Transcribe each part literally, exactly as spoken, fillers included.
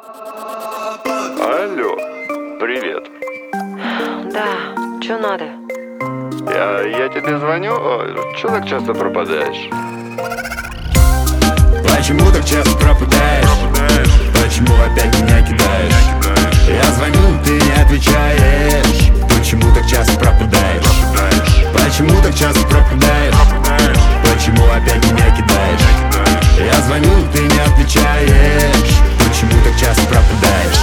Алло, привет. Да, чё надо? Я, я тебе звоню, чё так часто пропадаешь? Почему так часто пропадаешь? Почему опять меня кидаешь? Я звоню, ты не отвечаешь. Почему так часто пропадаешь? Почему так часто пропадаешь? Почему опять меня кидаешь? Я звоню, ты не отвечаешь. Почему так часто пропадаешь?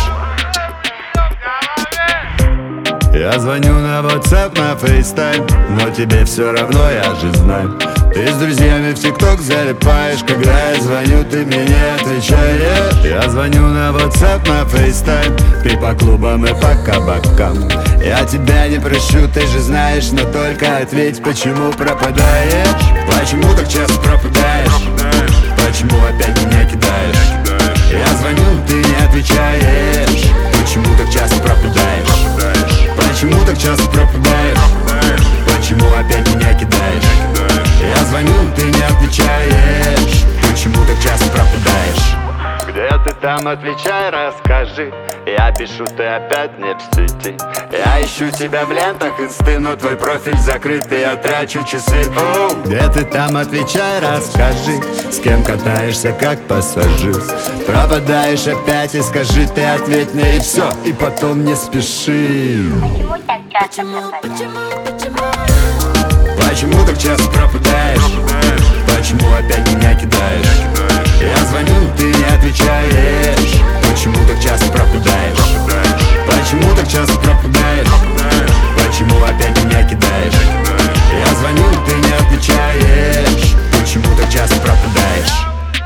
Я звоню на WhatsApp, на FaceTime, но тебе все равно, я же знаю. Ты с друзьями в ТикТок залипаешь. Когда я звоню, ты мне не отвечаешь. Я звоню на WhatsApp, на FaceTime, ты по клубам и по кабакам. Я тебя не прощу, ты же знаешь, но только ответь, почему пропадаешь? Почему так часто пропадаешь? Почему опять меня кидаешь? Я звоню, ты не отвечаешь. Почему так часто пропадаешь? Почему так часто пропадаешь? Почему опять меня кидаешь? Я звоню, ты не отвечаешь. Почему так часто пропадаешь? Где ты там, отвечай, расскажи. Я пишу, ты опять не в сети. Я ищу тебя в лентах инсты, но твой профиль закрыт, и я трачу часы. Оу. Где ты там, отвечай, расскажи. С кем катаешься, как пассажир? Пропадаешь опять, и скажи, ты ответь мне, и все. И потом не спеши. Почему так часто пропадаешь? Почему так часто пропадаешь? Почему опять меня кидаешь? Я звоню, ты не отвечаешь. Почему так часто пропадаешь? Почему так часто пропадаешь? Почему опять меня кидаешь? Я звоню, ты не отвечаешь. Почему так часто пропадаешь?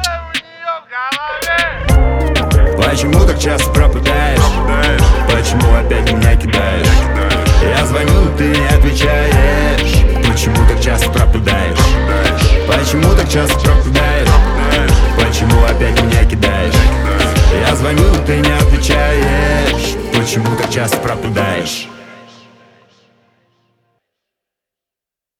Почему так часто пропадаешь? Почему опять меня кидаешь? Я звоню, ты не отвечаешь. Почему так часто пропадаешь? Почему так часто пропадаешь? Почему опять меня кидаешь? Я звоню, ты не отвечаешь. Почему так часто пропадаешь?